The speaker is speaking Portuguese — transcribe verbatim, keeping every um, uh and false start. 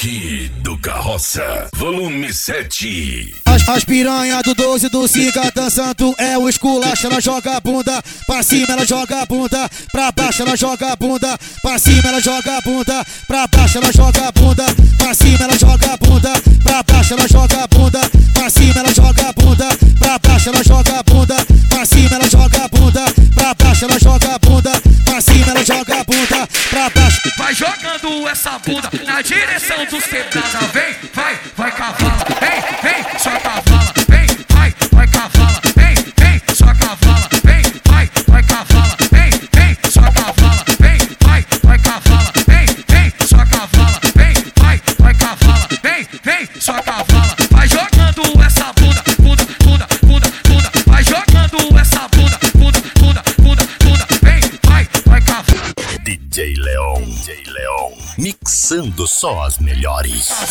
Rock do Carroça, volume sete. As, as piranha do doze do Siga dançando é o esculacho. Ela joga a bunda pra cima, ela joga a bunda pra baixo, ela joga a bunda pra cima, ela joga a bunda pra baixo, ela joga a bunda pra cima, ela joga a bunda pra baixo, ela joga a bunda pra cima, ela joga a bunda pra baixo, ela joga a bunda pra cima, ela joga a bunda pra baixo, ela joga a bunda pra cima, ela joga a bunda pra baixo. Vai jogando essa bunda na direção dos quebrada. Vem, vai, vai cavala. Vem, vem, só cavala. Vem, vai, vai cavala. Vem, vem, só cavala. Vem, vai, vai cavala. Vem, vem, só cavala. Vem, vai, vai cavala. Vem, vem, só cavala. Vem, vai, vai cavala. Vem, vem, só cavala. Vai jogando essa bunda, bunda, bunda, bunda, bunda. Vai jogando essa bunda, bunda, bunda, bunda, bunda. Vem, vai, vai cavala. D J Leon, D J Leon, mixando só as melhores.